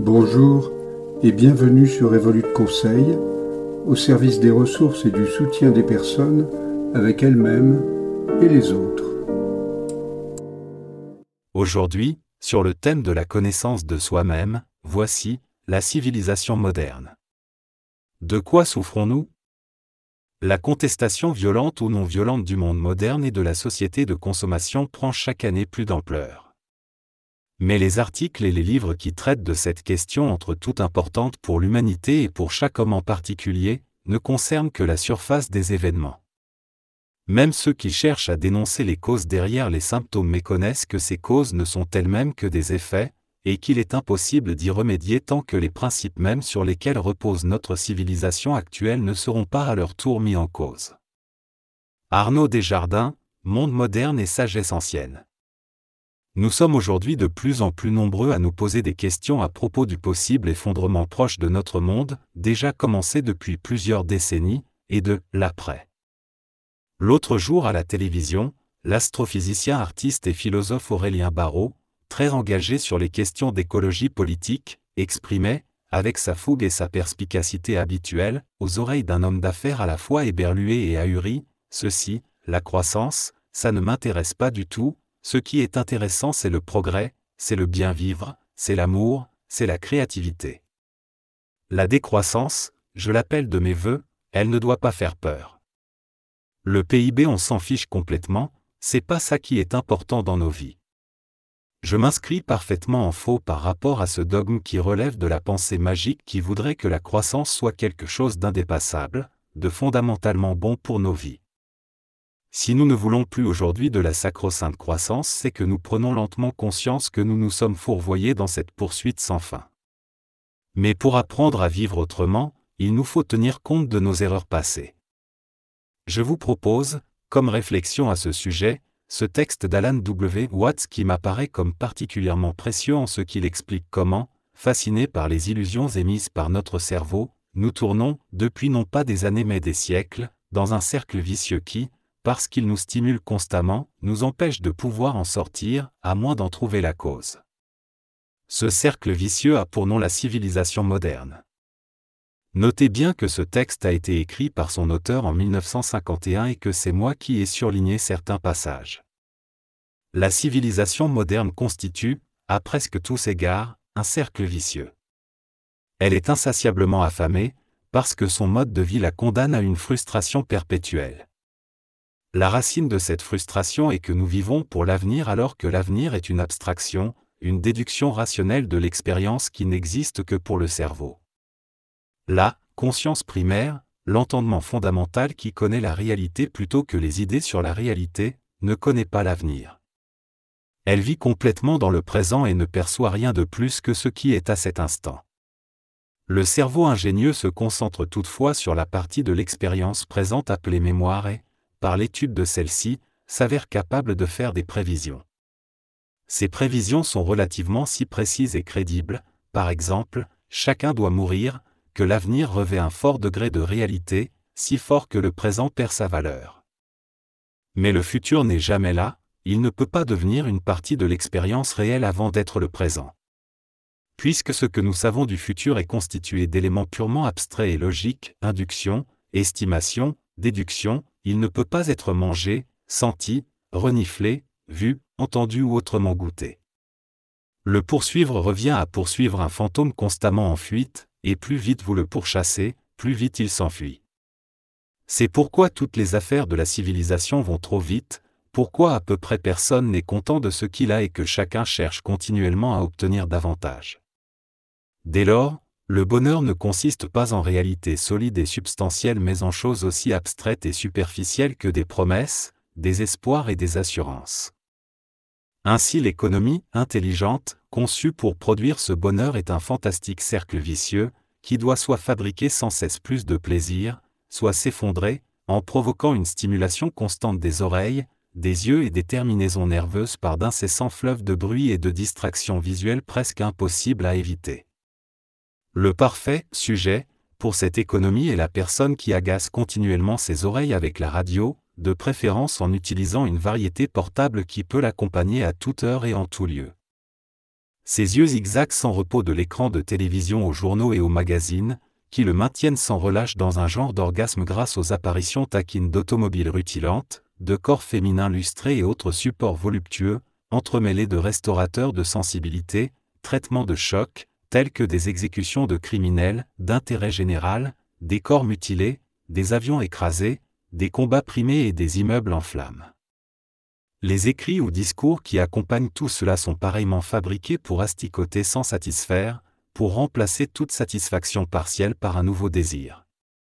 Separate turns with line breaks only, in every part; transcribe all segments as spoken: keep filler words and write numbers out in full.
Bonjour et bienvenue sur Evolute Conseil, au service des ressources et du soutien des personnes avec elles-mêmes et les autres.
Aujourd'hui, sur le thème de la connaissance de soi-même, voici la civilisation moderne. De quoi souffrons-nous ? La contestation violente ou non violente du monde moderne et de la société de consommation prend chaque année plus d'ampleur. Mais les articles et les livres qui traitent de cette question entre toute importante pour l'humanité et pour chaque homme en particulier, ne concernent que la surface des événements. Même ceux qui cherchent à dénoncer les causes derrière les symptômes méconnaissent que ces causes ne sont elles-mêmes que des effets, et qu'il est impossible d'y remédier tant que les principes mêmes sur lesquels repose notre civilisation actuelle ne seront pas à leur tour mis en cause. Arnaud Desjardins, Monde moderne et sagesse ancienne. Nous sommes aujourd'hui de plus en plus nombreux à nous poser des questions à propos du possible effondrement proche de notre monde, déjà commencé depuis plusieurs décennies, et de l'après. L'autre jour à la télévision, l'astrophysicien, artiste et philosophe Aurélien Barraud, très engagé sur les questions d'écologie politique, exprimait, avec sa fougue et sa perspicacité habituelles, aux oreilles d'un homme d'affaires à la fois éberlué et ahuri, ceci, la croissance, ça ne m'intéresse pas du tout. Ce qui est intéressant, c'est le progrès, c'est le bien vivre, c'est l'amour, c'est la créativité. La décroissance, je l'appelle de mes vœux, elle ne doit pas faire peur. Le P I B, on s'en fiche complètement, c'est pas ça qui est important dans nos vies. Je m'inscris parfaitement en faux par rapport à ce dogme qui relève de la pensée magique qui voudrait que la croissance soit quelque chose d'indépassable, de fondamentalement bon pour nos vies. Si nous ne voulons plus aujourd'hui de la sacro-sainte croissance, c'est que nous prenons lentement conscience que nous nous sommes fourvoyés dans cette poursuite sans fin. Mais pour apprendre à vivre autrement, il nous faut tenir compte de nos erreurs passées. Je vous propose, comme réflexion à ce sujet, ce texte d'Alan W. Watts qui m'apparaît comme particulièrement précieux en ce qu'il explique comment, fascinés par les illusions émises par notre cerveau, nous tournons, depuis non pas des années mais des siècles, dans un cercle vicieux qui, parce qu'il nous stimule constamment, nous empêche de pouvoir en sortir, à moins d'en trouver la cause. Ce cercle vicieux a pour nom la civilisation moderne. Notez bien que ce texte a été écrit par son auteur en mille neuf cent cinquante et un et que c'est moi qui ai surligné certains passages. La civilisation moderne constitue, à presque tous égards, un cercle vicieux. Elle est insatiablement affamée, parce que son mode de vie la condamne à une frustration perpétuelle. La racine de cette frustration est que nous vivons pour l'avenir alors que l'avenir est une abstraction, une déduction rationnelle de l'expérience qui n'existe que pour le cerveau. La conscience primaire, l'entendement fondamental qui connaît la réalité plutôt que les idées sur la réalité, ne connaît pas l'avenir. Elle vit complètement dans le présent et ne perçoit rien de plus que ce qui est à cet instant. Le cerveau ingénieux se concentre toutefois sur la partie de l'expérience présente appelée mémoire et, par l'étude de celle-ci, s'avère capable de faire des prévisions. Ces prévisions sont relativement si précises et crédibles, par exemple, chacun doit mourir, que l'avenir revêt un fort degré de réalité, si fort que le présent perd sa valeur. Mais le futur n'est jamais là, il ne peut pas devenir une partie de l'expérience réelle avant d'être le présent. Puisque ce que nous savons du futur est constitué d'éléments purement abstraits et logiques, induction, estimation, déduction, il ne peut pas être mangé, senti, reniflé, vu, entendu ou autrement goûté. Le poursuivre revient à poursuivre un fantôme constamment en fuite, et plus vite vous le pourchassez, plus vite il s'enfuit. C'est pourquoi toutes les affaires de la civilisation vont trop vite, pourquoi à peu près personne n'est content de ce qu'il a et que chacun cherche continuellement à obtenir davantage. Dès lors, le bonheur ne consiste pas en réalité solide et substantielle mais en choses aussi abstraites et superficielles que des promesses, des espoirs et des assurances. Ainsi l'économie, intelligente, conçue pour produire ce bonheur est un fantastique cercle vicieux, qui doit soit fabriquer sans cesse plus de plaisir, soit s'effondrer, en provoquant une stimulation constante des oreilles, des yeux et des terminaisons nerveuses par d'incessants fleuves de bruit et de distractions visuelles presque impossibles à éviter. Le parfait sujet, pour cette économie est la personne qui agace continuellement ses oreilles avec la radio, de préférence en utilisant une variété portable qui peut l'accompagner à toute heure et en tout lieu. Ses yeux zigzags sans repos de l'écran de télévision aux journaux et aux magazines, qui le maintiennent sans relâche dans un genre d'orgasme grâce aux apparitions taquines d'automobiles rutilantes, de corps féminins lustrés et autres supports voluptueux, entremêlés de restaurateurs de sensibilité, traitements de choc, tels que des exécutions de criminels, d'intérêt général, des corps mutilés, des avions écrasés, des combats primés et des immeubles en flammes. Les écrits ou discours qui accompagnent tout cela sont pareillement fabriqués pour asticoter sans satisfaire, pour remplacer toute satisfaction partielle par un nouveau désir.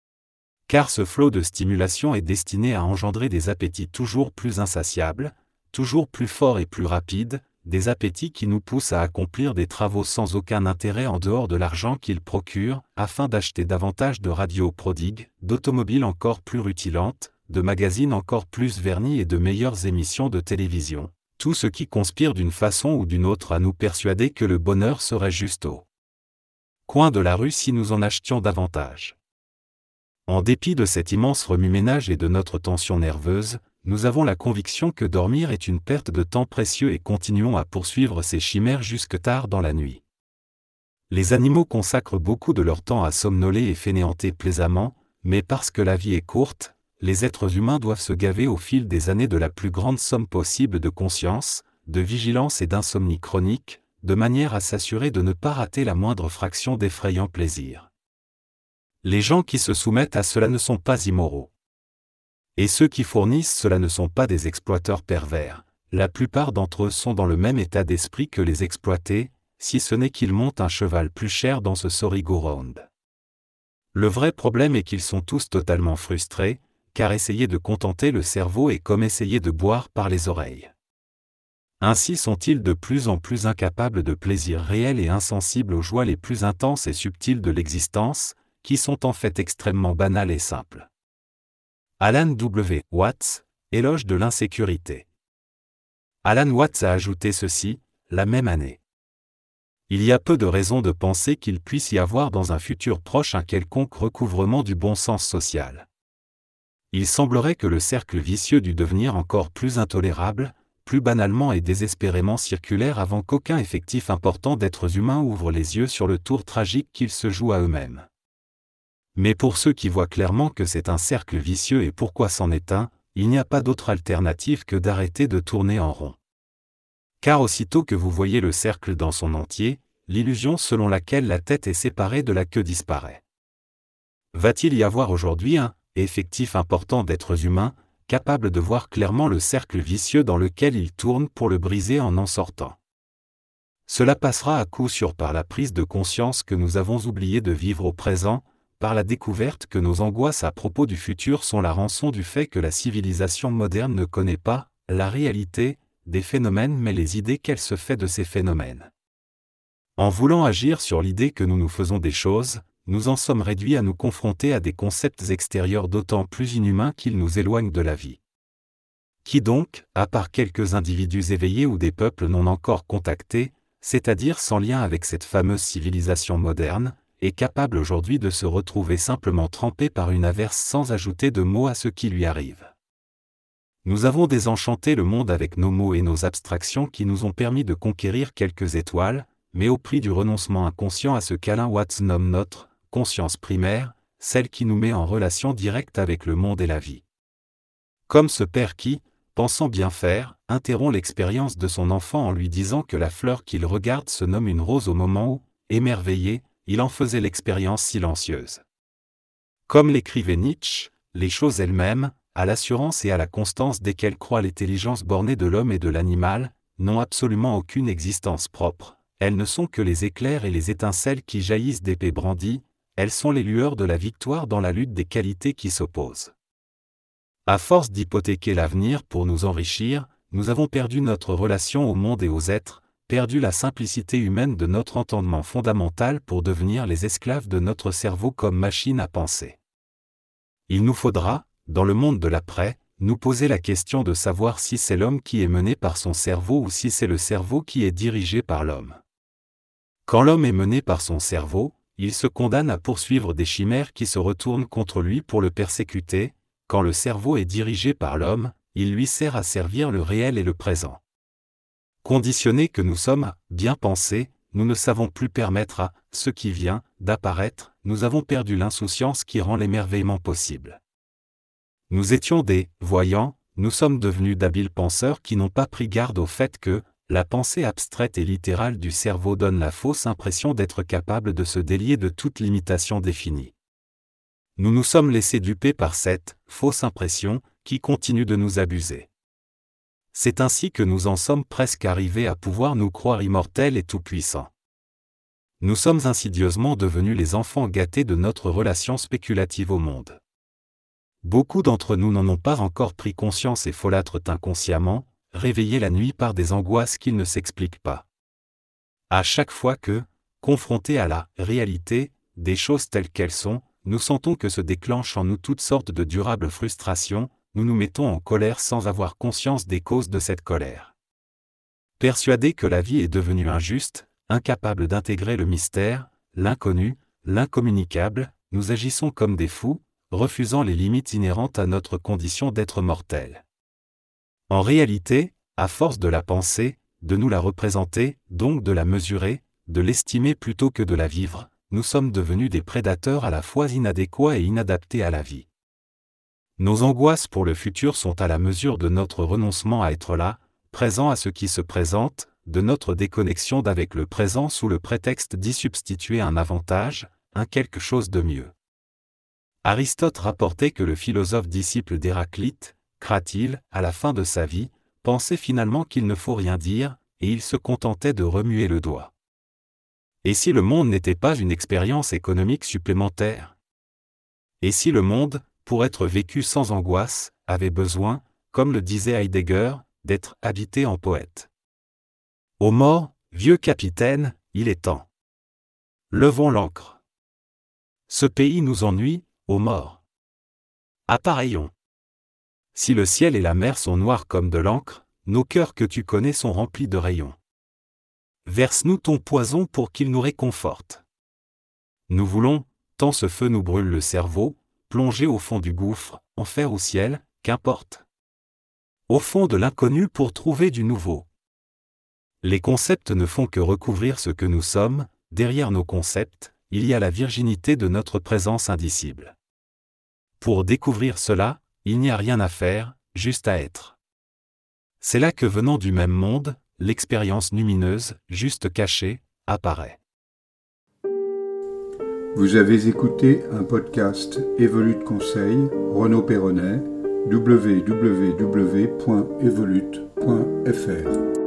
Car ce flot de stimulation est destiné à engendrer des appétits toujours plus insatiables, toujours plus forts et plus rapides, des appétits qui nous poussent à accomplir des travaux sans aucun intérêt en dehors de l'argent qu'ils procurent, afin d'acheter davantage de radios prodigues, d'automobiles encore plus rutilantes, de magazines encore plus vernis et de meilleures émissions de télévision. Tout ce qui conspire d'une façon ou d'une autre à nous persuader que le bonheur serait juste au coin de la rue si nous en achetions davantage. En dépit de cet immense remue-ménage et de notre tension nerveuse, nous avons la conviction que dormir est une perte de temps précieux et continuons à poursuivre ces chimères jusque tard dans la nuit. Les animaux consacrent beaucoup de leur temps à somnoler et fainéanter plaisamment, mais parce que la vie est courte, les êtres humains doivent se gaver au fil des années de la plus grande somme possible de conscience, de vigilance et d'insomnie chronique, de manière à s'assurer de ne pas rater la moindre fraction d'effrayants plaisirs. Les gens qui se soumettent à cela ne sont pas immoraux. Et ceux qui fournissent cela ne sont pas des exploiteurs pervers, la plupart d'entre eux sont dans le même état d'esprit que les exploités, si ce n'est qu'ils montent un cheval plus cher dans ce sorry-go-round. Le vrai problème est qu'ils sont tous totalement frustrés, car essayer de contenter le cerveau est comme essayer de boire par les oreilles. Ainsi sont-ils de plus en plus incapables de plaisirs réels et insensibles aux joies les plus intenses et subtiles de l'existence, qui sont en fait extrêmement banales et simples. Alan W. Watts, éloge de l'insécurité. Alan Watts a ajouté ceci, la même année. Il y a peu de raisons de penser qu'il puisse y avoir dans un futur proche un quelconque recouvrement du bon sens social. Il semblerait que le cercle vicieux dût devenir encore plus intolérable, plus banalement et désespérément circulaire avant qu'aucun effectif important d'êtres humains ouvre les yeux sur le tour tragique qu'ils se jouent à eux-mêmes. Mais pour ceux qui voient clairement que c'est un cercle vicieux et pourquoi c'en est un, il n'y a pas d'autre alternative que d'arrêter de tourner en rond. Car aussitôt que vous voyez le cercle dans son entier, l'illusion selon laquelle la tête est séparée de la queue disparaît. Va-t-il y avoir aujourd'hui un effectif important d'êtres humains, capables de voir clairement le cercle vicieux dans lequel ils tournent pour le briser en en sortant? Cela passera à coup sûr par la prise de conscience que nous avons oublié de vivre au présent, par la découverte que nos angoisses à propos du futur sont la rançon du fait que la civilisation moderne ne connaît pas la réalité des phénomènes mais les idées qu'elle se fait de ces phénomènes. En voulant agir sur l'idée que nous nous faisons des choses, nous en sommes réduits à nous confronter à des concepts extérieurs d'autant plus inhumains qu'ils nous éloignent de la vie. Qui donc, à part quelques individus éveillés ou des peuples non encore contactés, c'est-à-dire sans lien avec cette fameuse civilisation moderne, est capable aujourd'hui de se retrouver simplement trempé par une averse sans ajouter de mots à ce qui lui arrive? Nous avons désenchanté le monde avec nos mots et nos abstractions qui nous ont permis de conquérir quelques étoiles, mais au prix du renoncement inconscient à ce qu'Alan Watts nomme notre conscience primaire, celle qui nous met en relation directe avec le monde et la vie. Comme ce père qui, pensant bien faire, interrompt l'expérience de son enfant en lui disant que la fleur qu'il regarde se nomme une rose au moment où, émerveillé, il en faisait l'expérience silencieuse. Comme l'écrivait Nietzsche, les choses elles-mêmes, à l'assurance et à la constance desquelles croit l'intelligence bornée de l'homme et de l'animal, n'ont absolument aucune existence propre, elles ne sont que les éclairs et les étincelles qui jaillissent d'épées brandies, elles sont les lueurs de la victoire dans la lutte des qualités qui s'opposent. À force d'hypothéquer l'avenir pour nous enrichir, nous avons perdu notre relation au monde et aux êtres, perdu la simplicité humaine de notre entendement fondamental pour devenir les esclaves de notre cerveau comme machine à penser. Il nous faudra, dans le monde de l'après, nous poser la question de savoir si c'est l'homme qui est mené par son cerveau ou si c'est le cerveau qui est dirigé par l'homme. Quand l'homme est mené par son cerveau, il se condamne à poursuivre des chimères qui se retournent contre lui pour le persécuter. Quand le cerveau est dirigé par l'homme, il lui sert à servir le réel et le présent. Conditionnés que nous sommes à bien penser, nous ne savons plus permettre à ce qui vient d'apparaître, nous avons perdu l'insouciance qui rend l'émerveillement possible. Nous étions des voyants, nous sommes devenus d'habiles penseurs qui n'ont pas pris garde au fait que la pensée abstraite et littérale du cerveau donne la fausse impression d'être capable de se délier de toute limitation définie. Nous nous sommes laissés duper par cette fausse impression qui continue de nous abuser. C'est ainsi que nous en sommes presque arrivés à pouvoir nous croire immortels et tout-puissants. Nous sommes insidieusement devenus les enfants gâtés de notre relation spéculative au monde. Beaucoup d'entre nous n'en ont pas encore pris conscience et folâtrent inconsciemment, réveillés la nuit par des angoisses qu'ils ne s'expliquent pas. À chaque fois que, confrontés à la réalité, des choses telles qu'elles sont, nous sentons que se déclenchent en nous toutes sortes de durables frustrations, nous nous mettons en colère sans avoir conscience des causes de cette colère. Persuadés que la vie est devenue injuste, incapables d'intégrer le mystère, l'inconnu, l'incommunicable, nous agissons comme des fous, refusant les limites inhérentes à notre condition d'être mortel. En réalité, à force de la penser, de nous la représenter, donc de la mesurer, de l'estimer plutôt que de la vivre, nous sommes devenus des prédateurs à la fois inadéquats et inadaptés à la vie. Nos angoisses pour le futur sont à la mesure de notre renoncement à être là, présent à ce qui se présente, de notre déconnexion d'avec le présent sous le prétexte d'y substituer un avantage, un quelque chose de mieux. Aristote rapportait que le philosophe disciple d'Héraclite, Cratyle, à la fin de sa vie, pensait finalement qu'il ne faut rien dire, et il se contentait de remuer le doigt. Et si le monde n'était pas une expérience économique supplémentaire? Et si le monde, pour être vécu sans angoisse, avait besoin, comme le disait Heidegger, d'être habité en poète? Ô mort, vieux capitaine, il est temps. Levons l'ancre. Ce pays nous ennuie, ô mort. Appareillons. Si le ciel et la mer sont noirs comme de l'encre, nos cœurs que tu connais sont remplis de rayons. Verse-nous ton poison pour qu'il nous réconforte. Nous voulons, tant ce feu nous brûle le cerveau, plonger au fond du gouffre, enfer ou ciel, qu'importe. Au fond de l'inconnu pour trouver du nouveau. Les concepts ne font que recouvrir ce que nous sommes, derrière nos concepts, il y a la virginité de notre présence indicible. Pour découvrir cela, il n'y a rien à faire, juste à être. C'est là que venant du même monde, l'expérience lumineuse, juste cachée, apparaît.
Vous avez écouté un podcast Evolute Conseil, Renaud Perronnet, w w w point evolute point f r.